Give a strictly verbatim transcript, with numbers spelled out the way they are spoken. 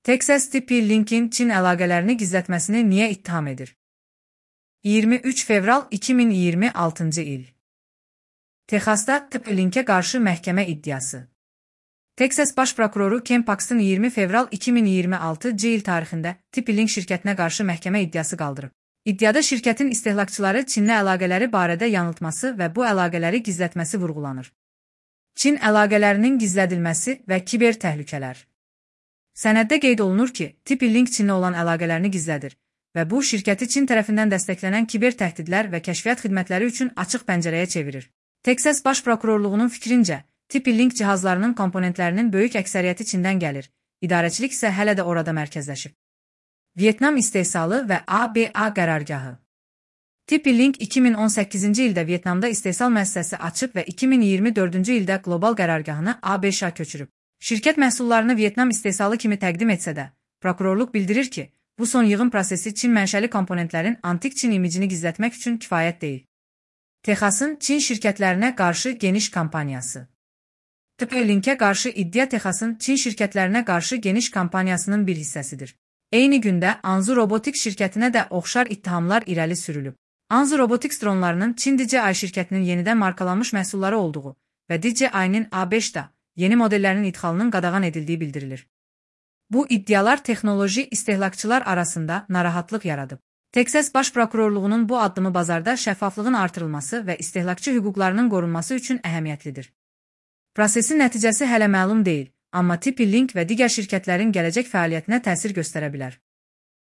Texas TP-Link'in Çin əlaqələrini gizlətməsini niyə ittiham edir? iyirmi üç fevral iki min iyirmi altıncı il. Texasda TP-Link'e qarşı məhkəmə iddiası. Texas Baş Prokuroru Ken Paxton iyirmi fevral iki min iyirmi altıncı il tarixində TP-Link şirkətinə qarşı məhkəmə iddiası qaldırıb. İddiada şirkətin istehlakçıları Çinlə əlaqələri barədə yanıltması və bu əlaqələri gizlətməsi vurğulanır. Çin əlaqələrinin gizlədilməsi və kiber təhlükələr. Sənəddə qeyd olunur ki, TP-Link Çinlə olan əlaqələrini gizlədir və bu, şirkəti Çin tərəfindən dəstəklənən kiber təhdidlər və kəşfiyyat xidmətləri üçün açıq pəncərəyə çevirir. Texas Baş Prokurorluğunun fikrincə, TP-Link cihazlarının komponentlərinin böyük əksəriyyəti Çindən gəlir, idarəçilik isə hələ də orada mərkəzləşib. Vyetnam istehsalı və A B A qərargahı. TP-Link iki min on səkkizinci ildə Vyetnamda istehsal müəssisəsi açıb və iki min iyirmi dördüncü ildə qlobal qərargahını A B Ş-a köçürüb. Şirkət məhsullarını Vyetnam istehsalı kimi təqdim etsə də, prokurorluq bildirir ki, bu son yığım prosesi Çin mənşəli komponentlərin antik Çin imicini gizlətmək üçün kifayət deyil. Texasın Çin şirkətlərinə qarşı geniş kampaniyası. TP-Link'e qarşı iddia Texasın Çin şirkətlərinə qarşı geniş kampaniyasının bir hissəsidir. Eyni gündə Anzu Robotics şirkətinə də oxşar ittihamlar irəli sürülüb. Anzu Robotics dronlarının Çin D J I şirkətinin yenidən markalanmış məhsulları olduğu və D J I-nin A beşdə yeni modellərinin idxalının qadağan edildiyi bildirilir. Bu iddialar texnoloji istehlakçılar arasında narahatlıq yaradıb. Texas Baş Prokurorluğunun bu addımı bazarda şəffaflığın artırılması və istehlakçı hüquqlarının qorunması üçün əhəmiyyətlidir. Prosesin nəticəsi hələ məlum deyil, amma TP-Link və digər şirkətlərin gələcək fəaliyyətinə təsir göstərə bilər.